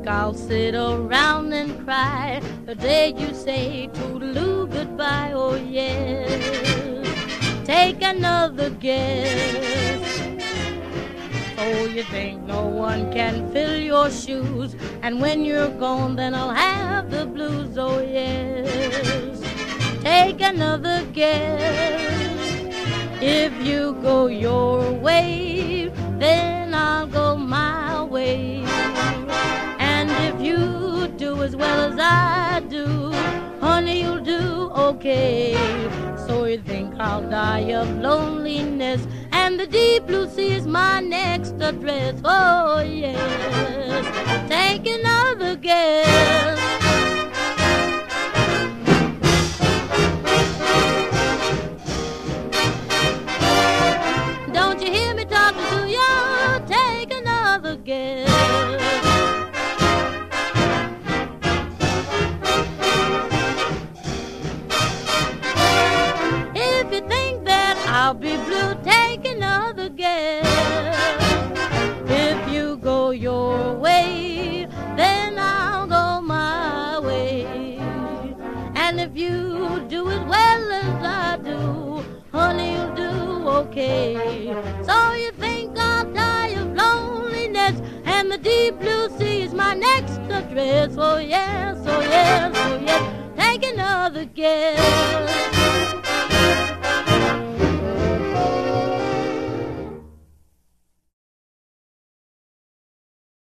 I'll sit around and cry the day you say toodaloo goodbye? Oh yes, take another guess. Oh, you think no one can fill your shoes, and when you're gone then I'll have the blues. Oh yes, take another guess. If you go your way, then I'll go my way. And if you do as well as I do, honey, you'll do okay. So you think I'll die of loneliness, and the deep blue sea is my next address? Oh yes, take another guess. Don't you hear me talking to you? Take another guess. If you think that I'll be blue, take another guess. If you go your way, then I'll go my way. And if you do as well as I do, honey, you'll do okay. So you think I'll die of loneliness, and the deep blue sea is my next address? Oh yes, oh yes, oh yes, take another guess.